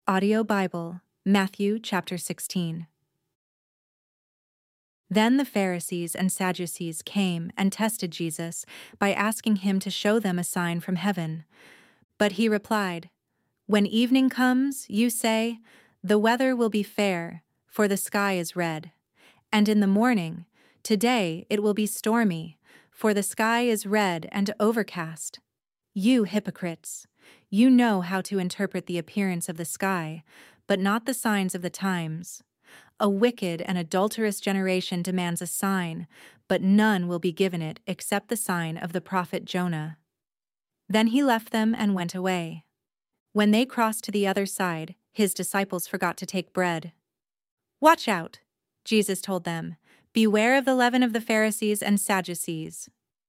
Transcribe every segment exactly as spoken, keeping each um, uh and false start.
Audio Bible, Matthew chapter sixteen. Then the Pharisees and Sadducees came and tested Jesus by asking him to show them a sign from heaven. But he replied, "When evening comes, you say, 'The weather will be fair, for the sky is red.' And in the morning, 'Today it will be stormy, for the sky is red and overcast.' You hypocrites! You know how to interpret the appearance of the sky, but not the signs of the times. A wicked and adulterous generation demands a sign, but none will be given it except the sign of the prophet Jonah." Then he left them and went away. When they crossed to the other side, his disciples forgot to take bread. "Watch out," Jesus told them. "Beware of the leaven of the Pharisees and Sadducees."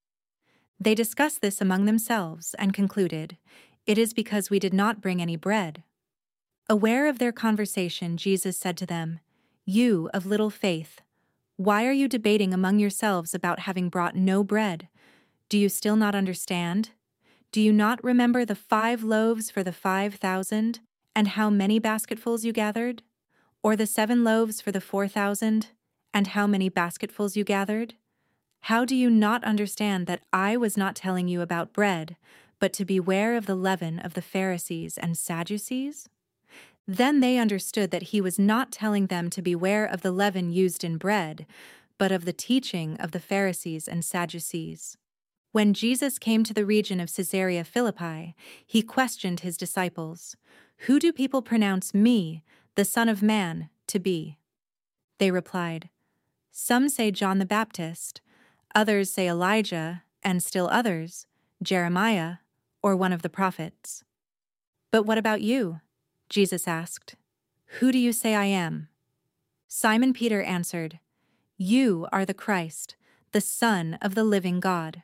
They discussed this among themselves and concluded, "It is because we did not bring any bread." Aware of their conversation, Jesus said to them, "You of little faith, why are you debating among yourselves about having brought no bread? Do you still not understand? Do you not remember the five loaves for the five thousand, and how many basketfuls you gathered? Or the seven loaves for the four thousand, and how many basketfuls you gathered? How do you not understand that I was not telling you about bread, but to beware of the leaven of the Pharisees and Sadducees?" Then they understood that he was not telling them to beware of the leaven used in bread, but of the teaching of the Pharisees and Sadducees. When Jesus came to the region of Caesarea Philippi, he questioned his disciples, "Who do people pronounce me, the Son of Man, to be?" They replied, "Some say John the Baptist, others say Elijah, and still others, Jeremiah, or one of the prophets." "But what about you?" Jesus asked. "Who do you say I am?" Simon Peter answered, "You are the Christ, the Son of the living God."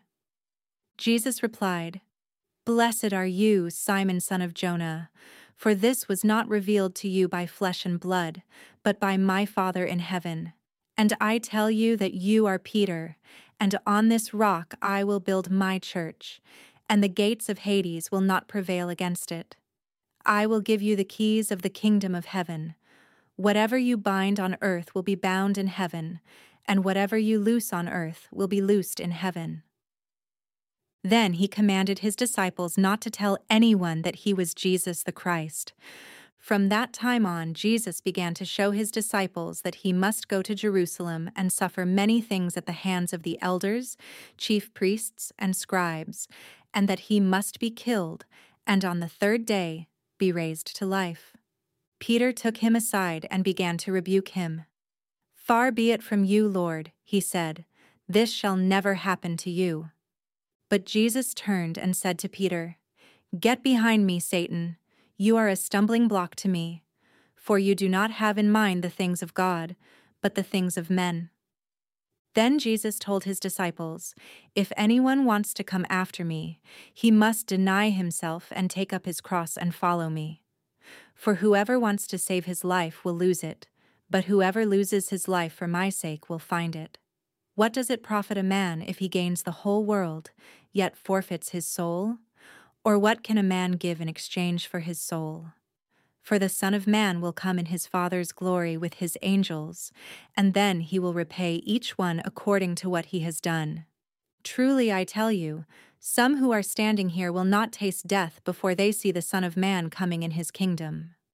Jesus replied, "Blessed are you, Simon, son of Jonah, for this was not revealed to you by flesh and blood, but by my Father in heaven. And I tell you that you are Peter, and on this rock I will build my church, and the gates of Hades will not prevail against it. I will give you the keys of the kingdom of heaven. Whatever you bind on earth will be bound in heaven, and whatever you loose on earth will be loosed in heaven." Then he commanded his disciples not to tell anyone that he was Jesus the Christ. From that time on, Jesus began to show his disciples that he must go to Jerusalem and suffer many things at the hands of the elders, chief priests, and scribes, and that he must be killed, and on the third day be raised to life. Peter took him aside and began to rebuke him. "Far be it from you, Lord," he said, "this shall never happen to you." But Jesus turned and said to Peter, "Get behind me, Satan. You are a stumbling block to me, for you do not have in mind the things of God, but the things of men." Then Jesus told his disciples, "If anyone wants to come after me, he must deny himself and take up his cross and follow me. For whoever wants to save his life will lose it, but whoever loses his life for my sake will find it. What does it profit a man if he gains the whole world, yet forfeits his soul? Or what can a man give in exchange for his soul? For the Son of Man will come in his Father's glory with his angels, and then he will repay each one according to what he has done. Truly I tell you, some who are standing here will not taste death before they see the Son of Man coming in his kingdom."